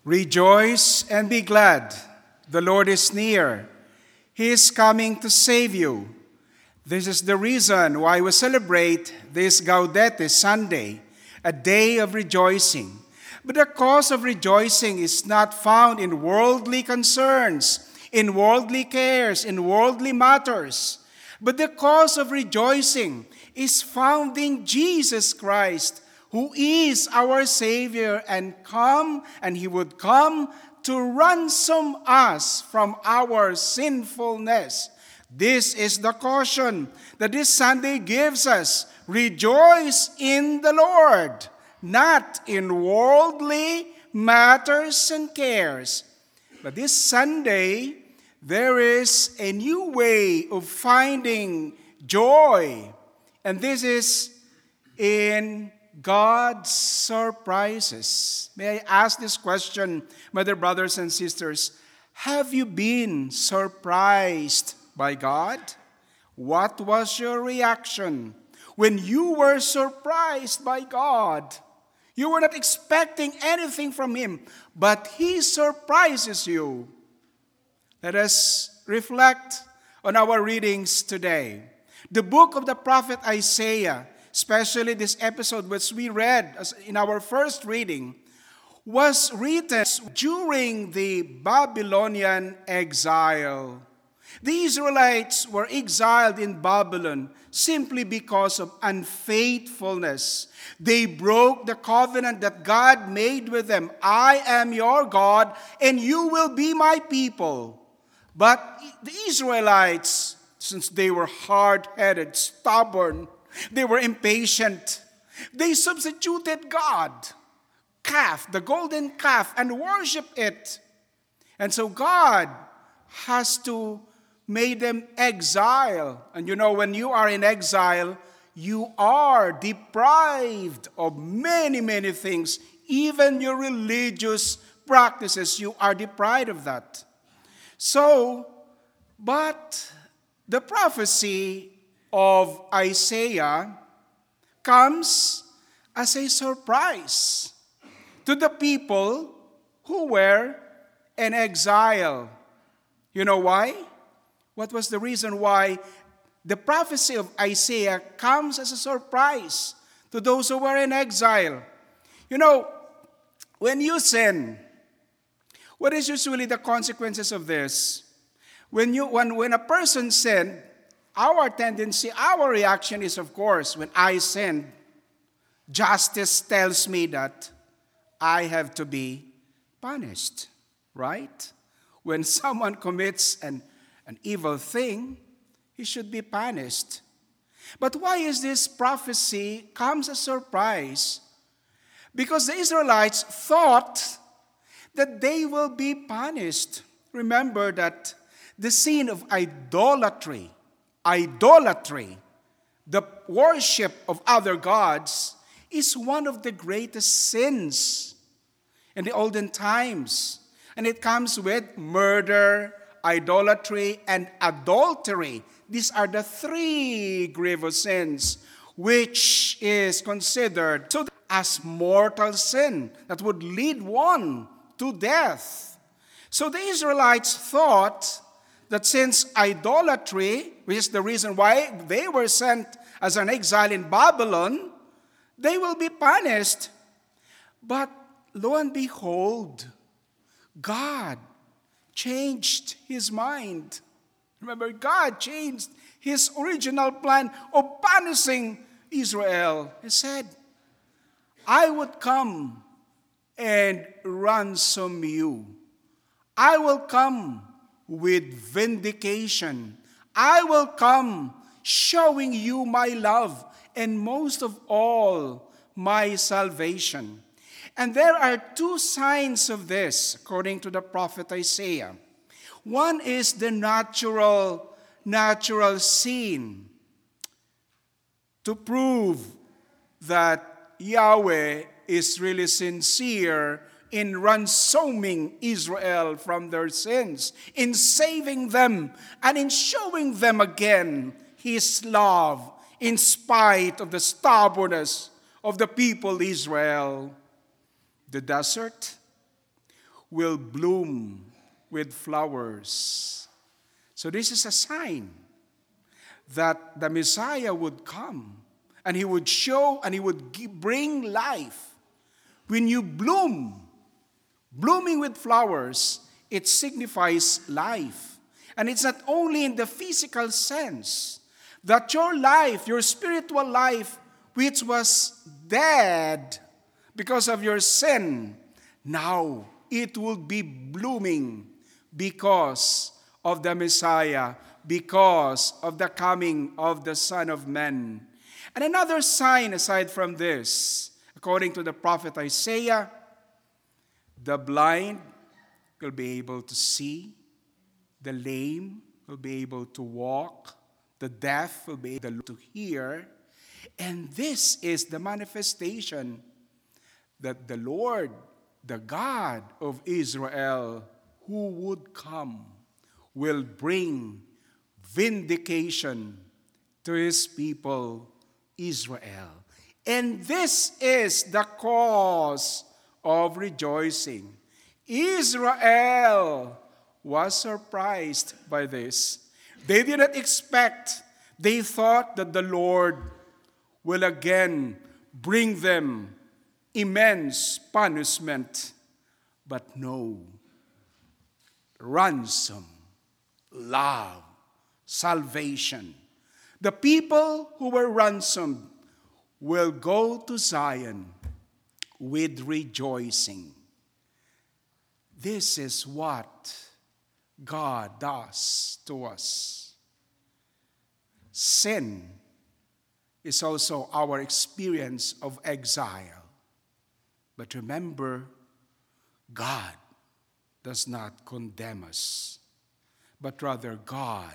Rejoice and be glad. The Lord is near. He is coming to save you. This is the reason why we celebrate this Gaudete Sunday, a day of rejoicing. But the cause of rejoicing is not found in worldly concerns, in worldly cares, in worldly matters. But the cause of rejoicing is found in Jesus Christ, who is our Savior, and He would come to ransom us from our sinfulness. This is the caution that this Sunday gives us. Rejoice in the Lord, not in worldly matters and cares. But this Sunday, there is a new way of finding joy. And this is in God's surprises. May I ask this question, my dear brothers and sisters? Have you been surprised by God? What was your reaction when you were surprised by God? You were not expecting anything from Him, but He surprises you. Let us reflect on our readings today. The book of the prophet Isaiah, especially this episode which we read in our first reading, was written during the Babylonian exile. The Israelites were exiled in Babylon simply because of unfaithfulness. They broke the covenant that God made with them. I am your God, and you will be my people. But the Israelites, since they were hard-headed, stubborn, they were impatient, they substituted God, the golden calf, and worshiped it. And so God has to make them exile. And you know, when you are in exile, you are deprived of many, many things. Even your religious practices, you are deprived of that. But the prophecy of Isaiah comes as a surprise to the people who were in exile. You know why? What was the reason why the prophecy of Isaiah comes as a surprise to those who were in exile? You know, when you sin, what is usually the consequences of this? When a person sinned, our tendency, our reaction is, of course, when I sinned, justice tells me that I have to be punished, right? When someone commits an evil thing, he should be punished. But why is this prophecy comes as a surprise? Because the Israelites thought that they will be punished. Remember that the sin of idolatry, the worship of other gods, is one of the greatest sins in the olden times. And it comes with murder, idolatry, and adultery. These are the three grievous sins which is considered as mortal sin that would lead one to death. So the Israelites thought that since idolatry, which is the reason why they were sent as an exile in Babylon, they will be punished. But lo and behold, God changed His mind. Remember, God changed His original plan of punishing Israel. He said, I would come and ransom you. I will come with vindication. I will come showing you my love, and most of all, my salvation. And there are two signs of this, according to the prophet Isaiah. One is the natural sin, to prove that Yahweh is really sincere in ransoming Israel from their sins, in saving them, and in showing them again His love in spite of the stubbornness of the people Israel. The desert, will bloom with flowers. So this is a sign that the Messiah would come and he would show and he would bring life. When you blooming with flowers, it signifies life. And it's not only in the physical sense that your life, your spiritual life, which was dead because of your sin, now it will be blooming because of the Messiah, because of the coming of the Son of Man. And another sign aside from this, according to the prophet Isaiah, the blind will be able to see, the lame will be able to walk, the deaf will be able to hear. And this is the manifestation that the Lord, the God of Israel, who would come, will bring vindication to his people, Israel. And this is the cause of rejoicing. Israel was surprised by this. They did not expect. They thought that the Lord will again bring them immense punishment. But no. Ransom, love, salvation. The people who were ransomed will go to Zion with rejoicing. This is what God does to us. Sin is also our experience of exile. But remember, God does not condemn us, but rather God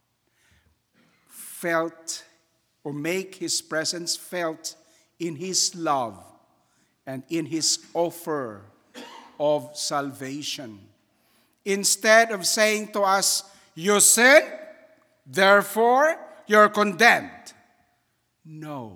felt or make his presence felt in his love and in his offer of salvation. Instead of saying to us, you sinned, therefore you're condemned. No.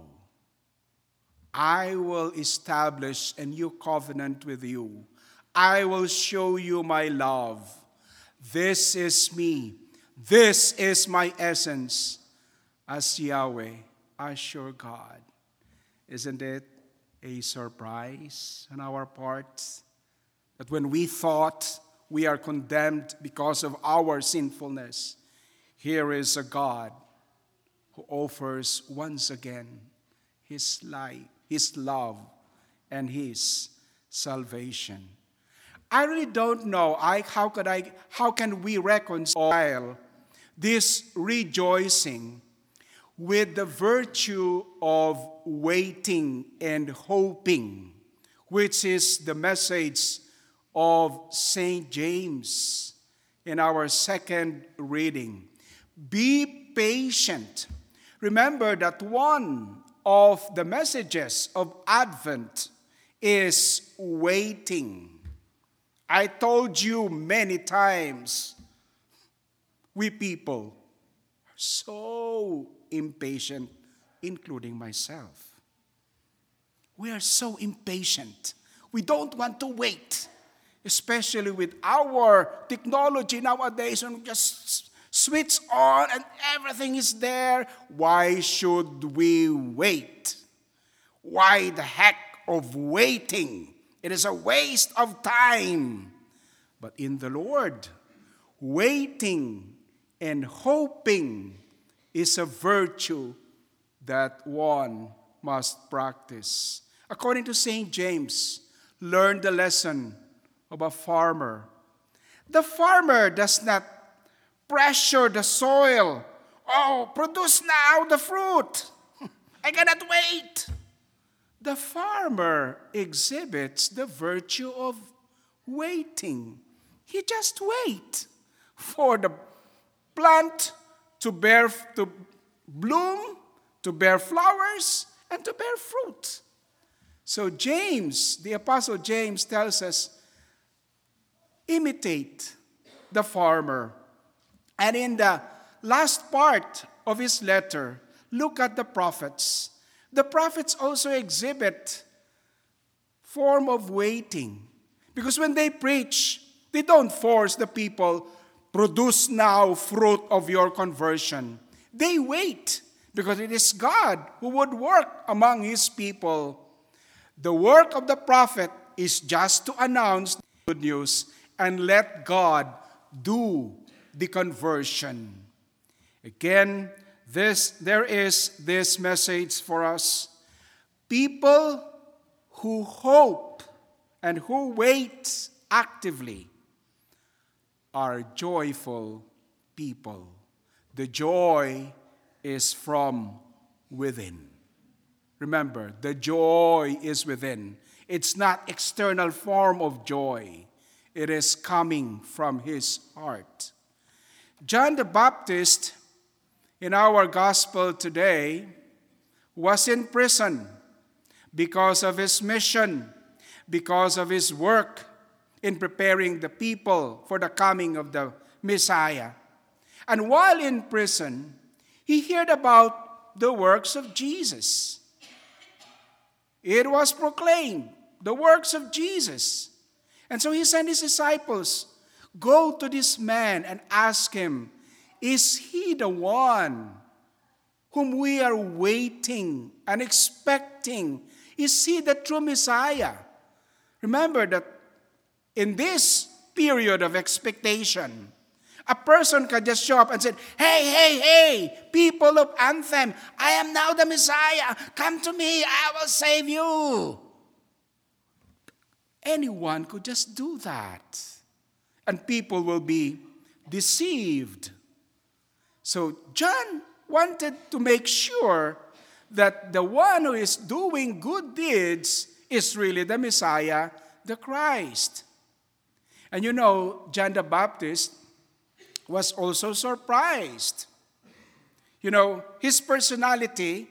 I will establish a new covenant with you. I will show you my love. This is me. This is my essence as Yahweh, as your God. Isn't it a surprise on our part that when we thought we are condemned because of our sinfulness, here is a God who offers once again his life, his love, and his salvation. I really don't know how can we reconcile this rejoicing with the virtue of waiting and hoping, which is the message of St. James in our second reading. Be patient. Remember that one of the messages of Advent is waiting. I told you many times, we people are so impatient, including myself. We are so impatient. We don't want to wait, especially with our technology nowadays, and just switch on and everything is there. Why should we wait? Why the heck of waiting? It is a waste of time. But in the Lord, waiting and hoping is a virtue that one must practice. According to St. James, learn the lesson of a farmer. The farmer does not pressure the soil. Oh, produce now the fruit. I cannot wait. The farmer exhibits the virtue of waiting. He just waits for the plant to bloom, to bear flowers, and to bear fruit. So James, the Apostle James, tells us, imitate the farmer. And in the last part of his letter, look at the prophets. The prophets also exhibit form of waiting. Because when they preach, they don't force the people, produce now fruit of your conversion. They wait, because it is God who would work among His people. The work of the prophet is just to announce the good news and let God do the conversion. Again, there is this message for us. People who hope and who wait actively are joyful people. The joy is from within. Remember, the joy is within. It's not external form of joy. It is coming from his heart. John the Baptist, in our gospel today, was in prison because of his mission, because of his work in preparing the people for the coming of the Messiah. And while in prison, he heard about the works of Jesus. It was proclaimed, the works of Jesus. And so he sent his disciples, go to this man and ask him, is he the one whom we are waiting and expecting? Is he the true Messiah? Remember that in this period of expectation, a person can just show up and say, hey, people of Anthem, I am now the Messiah. Come to me, I will save you. Anyone could just do that. And people will be deceived. So John wanted to make sure that the one who is doing good deeds is really the Messiah, the Christ. And you know, John the Baptist was also surprised. You know, his personality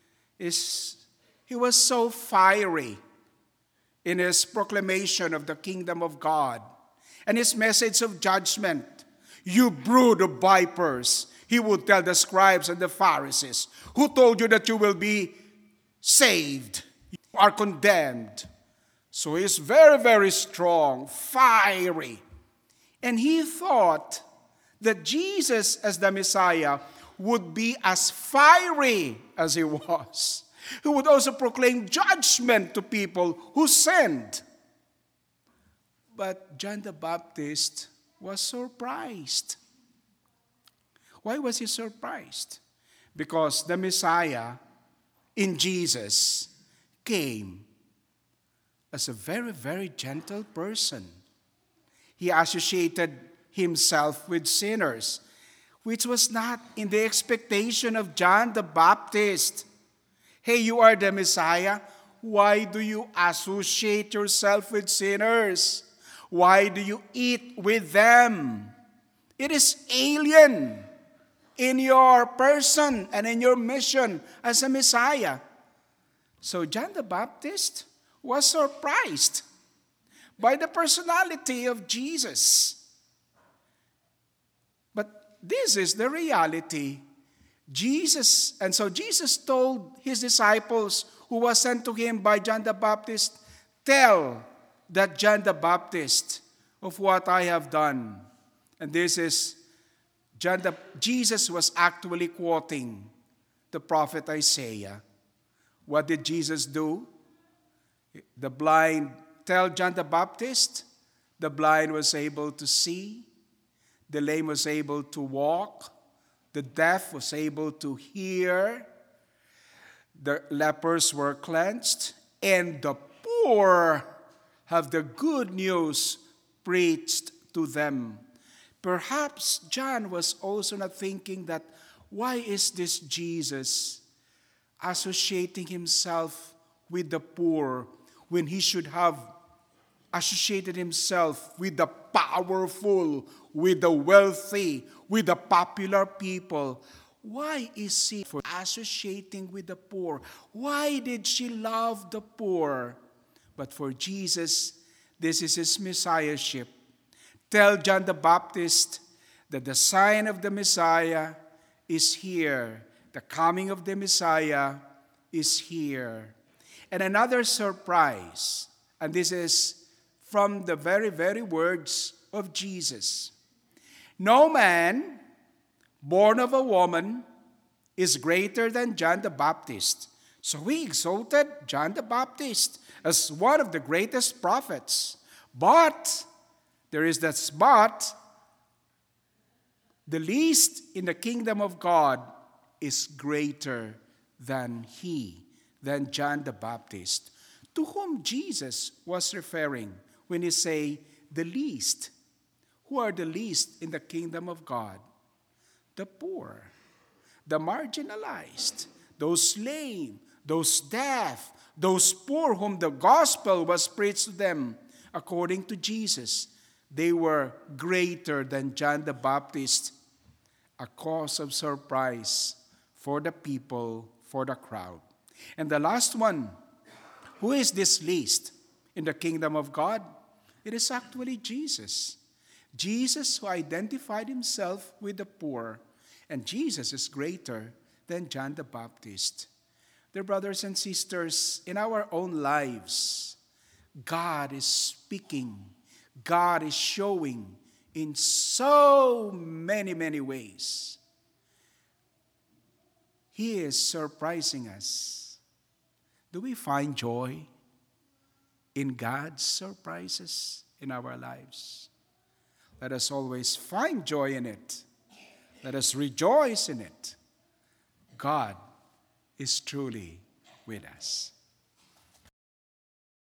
he was so fiery in his proclamation of the kingdom of God and his message of judgment. You brood of vipers, he would tell the scribes and the Pharisees, who told you that you will be saved? You are condemned. So he's very, very strong, fiery. And he thought that Jesus as the Messiah would be as fiery as he was. He would also proclaim judgment to people who sinned. But John the Baptist was surprised. Why was he surprised? Because the Messiah in Jesus came as a very, very gentle person. He associated himself with sinners, which was not in the expectation of John the Baptist. Hey, you are the Messiah. Why do you associate yourself with sinners? Why do you eat with them? It is alien in your person and in your mission as a Messiah. So John the Baptist was surprised by the personality of Jesus. But this is the reality. Jesus told his disciples who was sent to him by John the Baptist, tell that John the Baptist of what I have done. And this is Jesus was actually quoting the prophet Isaiah. What did Jesus do? The blind, tell John the Baptist, the blind was able to see, the lame was able to walk, the deaf was able to hear, the lepers were cleansed, and the poor have the good news preached to them. Perhaps John was also not thinking that, why is this Jesus associating himself with the poor when he should have associated himself with the powerful, with the wealthy, with the popular people? Why is he associating with the poor? Why did she love the poor? But for Jesus, this is his messiahship. Tell John the Baptist that the sign of the Messiah is here. The coming of the Messiah is here. And another surprise, and this is from the very, very words of Jesus. No man born of a woman is greater than John the Baptist. So we exalted John the Baptist as one of the greatest prophets. But, there is that but, the least in the kingdom of God is greater than he, than John the Baptist, to whom Jesus was referring when he say the least. Who are the least in the kingdom of God? The poor, the marginalized, those lame, those deaf, those poor whom the gospel was preached to them according to Jesus. They were greater than John the Baptist, a cause of surprise for the people, for the crowd. And the last one, who is this least in the kingdom of God? It is actually Jesus. Jesus who identified himself with the poor, and Jesus is greater than John the Baptist. Dear brothers and sisters, in our own lives, God is speaking. God is showing in so many, many ways. He is surprising us. Do we find joy in God's surprises in our lives? Let us always find joy in it. Let us rejoice in it. God is truly with us.